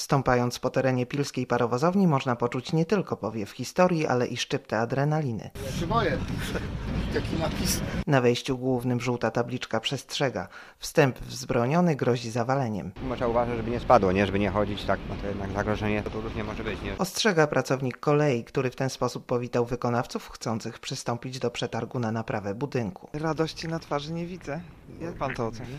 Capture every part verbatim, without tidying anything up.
Stąpając po terenie pilskiej parowozowni można poczuć nie tylko powiew historii, ale i szczyptę adrenaliny. Ja się boję. Jaki napis? Na wejściu głównym żółta tabliczka przestrzega. Wstęp wzbroniony grozi zawaleniem. Trzeba uważać, żeby nie spadło, nie? Żeby nie chodzić tak, no to jednak zagrożenie to już nie może być, nie? Ostrzega pracownik kolei, który w ten sposób powitał wykonawców chcących przystąpić do przetargu na naprawę budynku. Radości na twarzy nie widzę. Jak pan to oceni?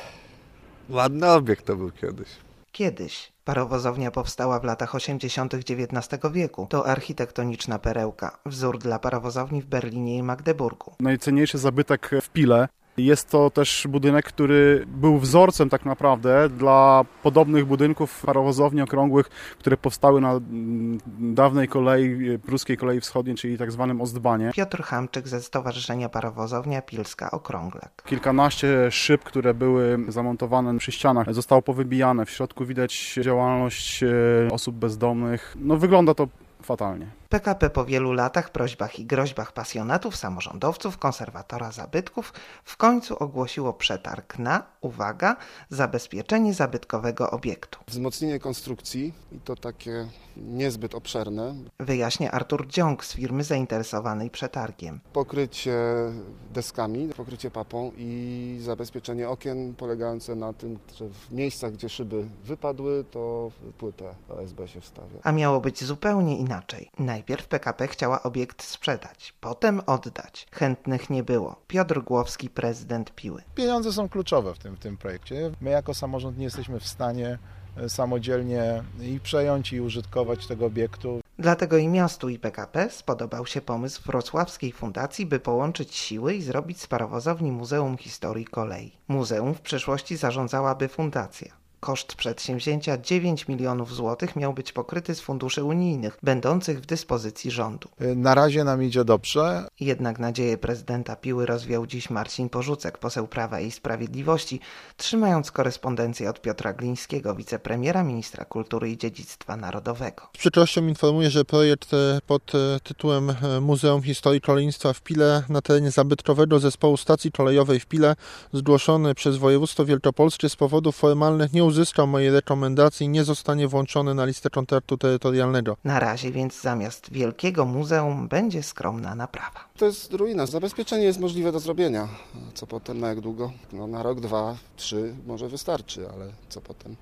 Ładny obiekt to był kiedyś. Kiedyś. Parowozownia powstała w latach osiemdziesiątych dziewiętnastego wieku. To architektoniczna perełka. Wzór dla parowozowni w Berlinie i Magdeburgu. Najcenniejszy zabytek w Pile. Jest to też budynek, który był wzorcem tak naprawdę dla podobnych budynków parowozowni okrągłych, które powstały na dawnej kolei, pruskiej kolei wschodniej, czyli tak zwanym Ostbahnie. Piotr Hamczyk ze Stowarzyszenia Parowozownia Pilska Okrąglak. Kilkanaście szyb, które były zamontowane przy ścianach, zostało powybijane. W środku widać działalność osób bezdomnych. No wygląda to fatalnie. P K P po wielu latach, prośbach i groźbach pasjonatów, samorządowców, konserwatora zabytków w końcu ogłosiło przetarg na, uwaga, zabezpieczenie zabytkowego obiektu. Wzmocnienie konstrukcji i to takie niezbyt obszerne. Wyjaśnia Artur Dziąg z firmy zainteresowanej przetargiem. Pokrycie deskami, pokrycie papą i zabezpieczenie okien polegające na tym, że w miejscach, gdzie szyby wypadły, to płytę O S B się wstawia. A miało być zupełnie inaczej. Najpierw P K P chciała obiekt sprzedać, potem oddać. Chętnych nie było. Piotr Głowski, prezydent Piły. Pieniądze są kluczowe w tym, w tym projekcie. My jako samorząd nie jesteśmy w stanie samodzielnie i przejąć i użytkować tego obiektu. Dlatego i miastu i P K P spodobał się pomysł Wrocławskiej Fundacji, by połączyć siły i zrobić z parowozowni Muzeum Historii Kolei. Muzeum w przyszłości zarządzałaby fundacja. Koszt przedsięwzięcia dziewięć milionów złotych miał być pokryty z funduszy unijnych, będących w dyspozycji rządu. Na razie nam idzie dobrze. Jednak nadzieję prezydenta Piły rozwiał dziś Marcin Porzucek, poseł Prawa i Sprawiedliwości, trzymając korespondencję od Piotra Glińskiego, wicepremiera, ministra kultury i dziedzictwa narodowego. Z przykrością informuję, że projekt pod tytułem Muzeum Historii Kolejnictwa w Pile na terenie zabytkowego zespołu stacji kolejowej w Pile, zgłoszony przez województwo wielkopolskie, z powodów formalnych nie uzyskał mojej rekomendacji i nie zostanie włączony na listę kontraktu terytorialnego. Na razie więc zamiast wielkiego muzeum będzie skromna naprawa. To jest ruina. Zabezpieczenie jest możliwe do zrobienia. Co potem, na jak długo? No, na rok, dwa, trzy może wystarczy, ale co potem?